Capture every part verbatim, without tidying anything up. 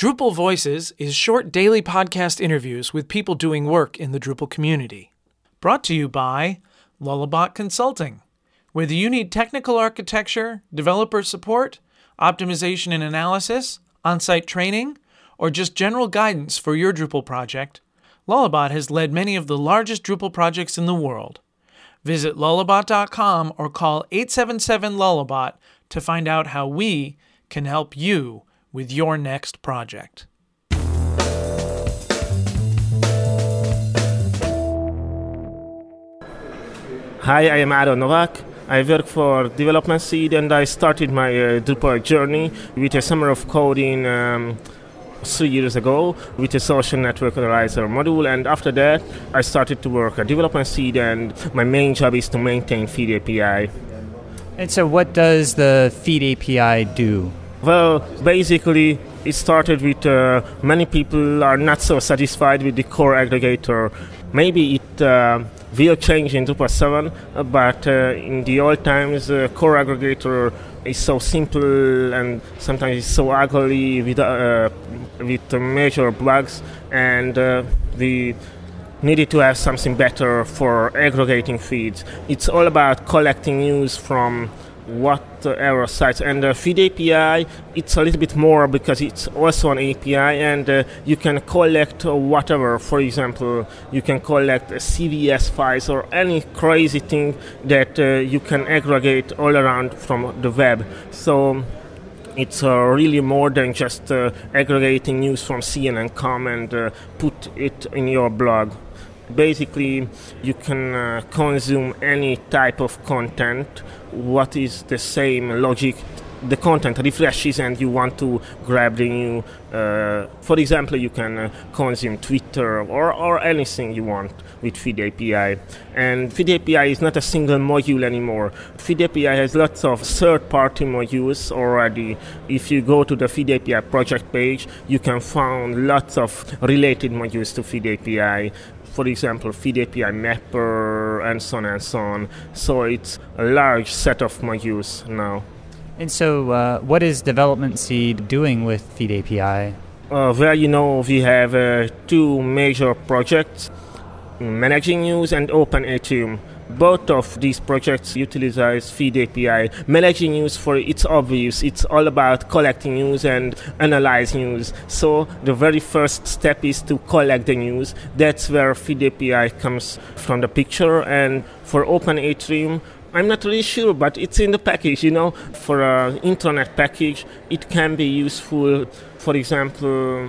Drupal Voices is short daily podcast interviews with people doing work in the Drupal community. Brought to you by Lullabot Consulting. Whether you need technical architecture, developer support, optimization and analysis, on-site training, or just general guidance for your Drupal project, Lullabot has led many of the largest Drupal projects in the world. Visit lullabot dot com or call eight seven seven lullabot to find out how we can help you with your next project. Hi, I am Aaron Novak. I work for Development Seed, and I started my uh, Drupal journey with a summer of coding um, three years ago with a social network analyzer module, and after that I started to work at Development Seed, and my main job is to maintain Feed A P I. And so what does the Feed A P I do? Well, basically, it started with uh, many people are not so satisfied with the core aggregator. Maybe it uh, will change in Drupal seven, uh, but uh, in the old times, uh, core aggregator is so simple and sometimes it's so ugly with uh, with uh, major bugs, and uh, we needed to have something better for aggregating feeds. It's all about collecting news from whatever sites, and uh, Feed A P I, it's a little bit more because it's also an A P I, and uh, you can collect uh, whatever. For example, you can collect uh, C V S files or any crazy thing that uh, you can aggregate all around from the web. So it's uh, really more than just uh, aggregating news from C N N dot com and uh, put it in your blog. Basically, you can uh, consume any type of content. What is the same logic? The content refreshes and you want to grab the new. Uh, for example, you can uh, consume Twitter or, or anything you want with Feed A P I. And Feed A P I is not a single module anymore. Feed A P I has lots of third-party modules already. If you go to the Feed A P I project page, you can find lots of related modules to Feed A P I. For example, Feed A P I Mapper, and so on and so on. So it's a large set of modules now. And so uh, what is Development Seed doing with Feed A P I? Uh, well, you know, we have uh, two major projects, Managing News and Open Atrium. Both of these projects utilize Feed A P I. Managing news, for it's obvious, it's all about collecting news and analyze news. So the very first step is to collect the news. That's where Feed A P I comes from the picture. And for Open Atrium, I'm not really sure, but it's in the package, you know. For an intranet package, it can be useful, for example,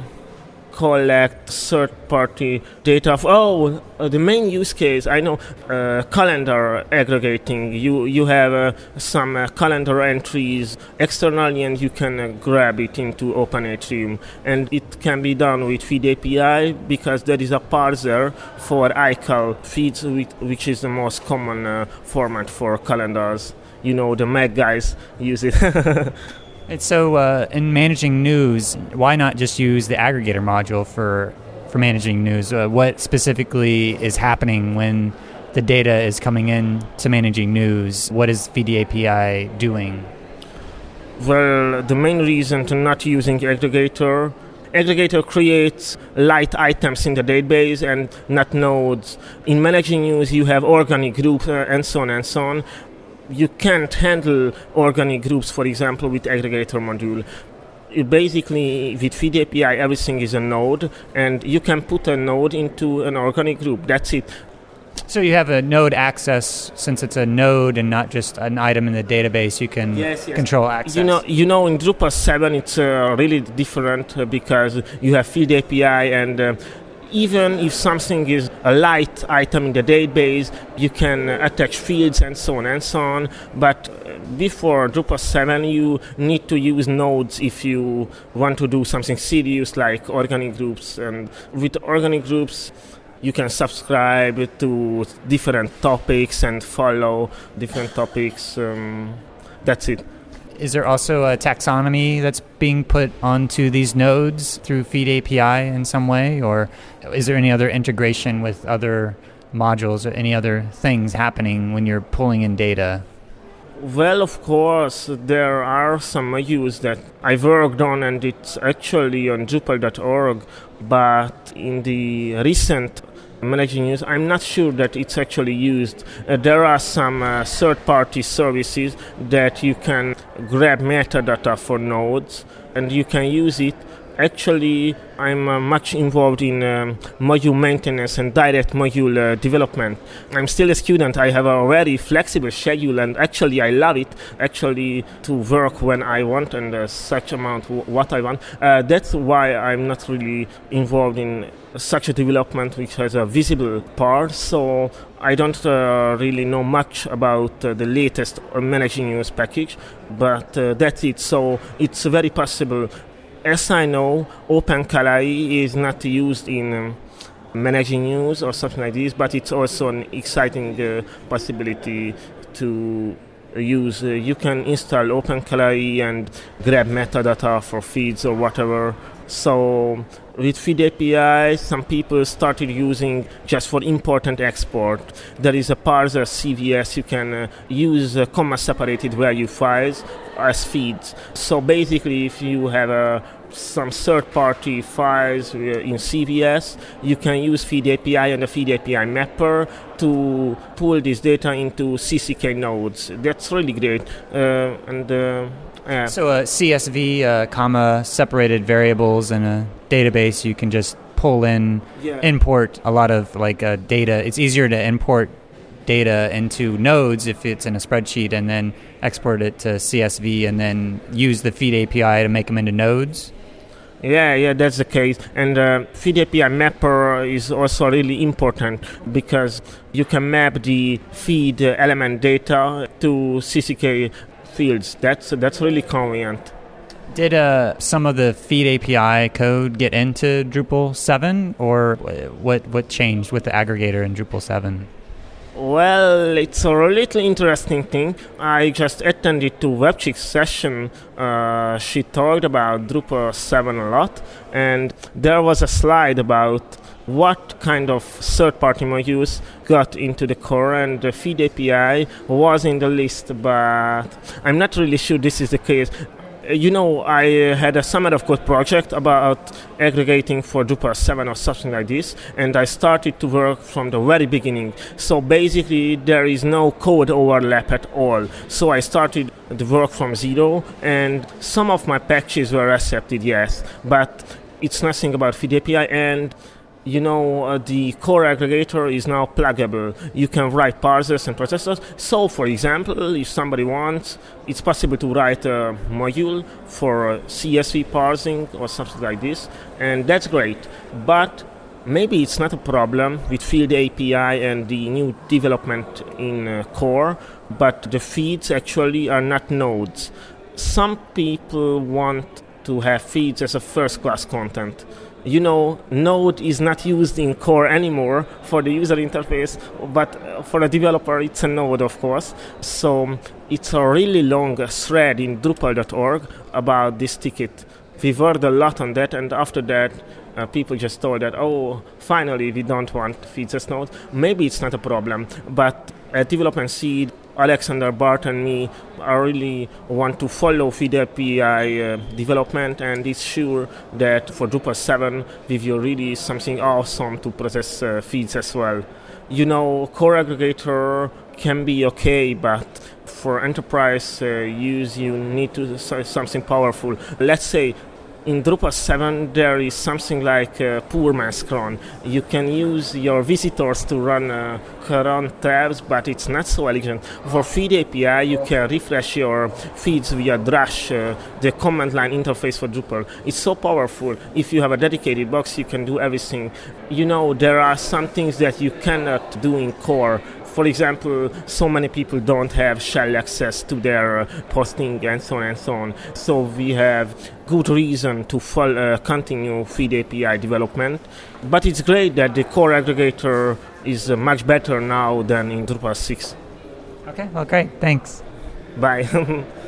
collect third-party data. Of, oh, uh, the main use case, I know, uh, calendar aggregating. You you have uh, some uh, calendar entries externally, and you can uh, grab it into Open Atrium. And it can be done with Feed A P I because there is a parser for I C A L feeds, which is the most common uh, format for calendars. You know, the Mac guys use it. And so uh, in managing news, why not just use the aggregator module for for managing news? Uh, what specifically is happening when the data is coming in to managing news? What is Feed A P I doing? Well, the main reason to not using aggregator, aggregator creates light items in the database and not nodes. In managing news, you have organic groups uh, and so on and so on. You can't handle organic groups, for example, with aggregator module. It basically, with Feed A P I, everything is a node, and you can put a node into an organic group. That's it. So you have a node access, since it's a node and not just an item in the database, you can yes, yes. control access. You know, you know, in Drupal seven, it's uh, really different uh, because you have Feed A P I, and uh, even if something is a light item in the database, you can uh, attach fields and so on and so on. But uh, before Drupal seven, you need to use nodes if you want to do something serious like organic groups. And with organic groups, you can subscribe to different topics and follow different topics. Um, that's it. Is there also a taxonomy that's being put onto these nodes through Feed A P I in some way? Or is there any other integration with other modules or any other things happening when you're pulling in data? Well, of course, there are some modules that I worked on, and it's actually on Drupal dot org, but in the recent managing use, I'm not sure that it's actually used. Uh, there are some uh, third-party services that you can grab metadata for nodes, and you can use it. Actually, I'm uh, much involved in um, module maintenance and direct module uh, development. I'm still a student. I have a very flexible schedule, and actually I love it, actually, to work when I want and uh, such amount w- what I want. Uh, that's why I'm not really involved in such a development which has a visible part, so I don't uh, really know much about uh, the latest uh, managing use package, but uh, that's it. So it's very possible. As I know, OpenKalai is not used in um, managing use or something like this, but it's also an exciting uh, possibility to use. Uh, you can install OpenKalai and grab metadata for feeds or whatever. So with Feed A P I, some people started using just for import and export. There is a parser C V S. You can uh, use uh, comma-separated value files as feeds. So basically, if you have uh, some third-party files uh, in C V S, you can use Feed A P I and the Feed A P I mapper to pull this data into C C K nodes. That's really great. Uh, and uh, Yeah. So a C S V, uh, comma, separated variables in a database, you can just pull in, yeah. import a lot of like uh, data. It's easier to import data into nodes if it's in a spreadsheet and then export it to C S V and then use the Feed A P I to make them into nodes. Yeah, yeah, that's the case. And uh, Feed A P I mapper is also really important because you can map the feed uh, element data to C C K fields. That's that's really convenient. Did uh, some of the Feed A P I code get into Drupal seven, or what what changed with the aggregator in Drupal seven? Well, it's a little interesting thing. I just attended to Webchick's session. Uh, she talked about Drupal seven a lot, and there was a slide about what kind of third-party modules got into the core, and the Feed A P I was in the list, but I'm not really sure this is the case. You know, I had a Summer of Code project about aggregating for Drupal seven or something like this, and I started to work from the very beginning. So basically, there is no code overlap at all. So I started the work from zero, and some of my patches were accepted, yes, but it's nothing about Feed A P I, and you know, uh, the core aggregator is now pluggable. You can write parsers and processors. So, for example, if somebody wants, it's possible to write a module for uh, C S V parsing or something like this, and that's great. But maybe it's not a problem with Feed A P I and the new development in uh, core, but the feeds actually are not nodes. Some people want to have feeds as a first-class content. You know, Node is not used in core anymore for the user interface, but for a developer, it's a node, of course. So it's a really long thread in Drupal dot org about this ticket. We worked a lot on that, and after that, uh, people just told that, oh, finally, we don't want feeds as node. Maybe it's not a problem, but at Development Seed, Alexander, Bart, and me I really want to follow Feed A P I uh, development, and it's sure that for Drupal seven we will really something awesome to process uh, feeds as well. You know, core aggregator can be okay, but for enterprise uh, use you need to do something powerful. Let's say in Drupal seven there is something like uh, poor man's cron. You can use your visitors to run uh, cron tabs, but it's not so elegant. For Feed A P I you can refresh your feeds via Drush, uh, the command line interface for Drupal. It's so powerful. If you have a dedicated box you can do everything. You know, there are some things that you cannot do in core. For example, so many people don't have shell access to their uh, posting and so on and so on. So we have good reason to follow, uh, continue Feed A P I development. But it's great that the core aggregator is uh, much better now than in Drupal six. Okay, well, great. Thanks. Bye.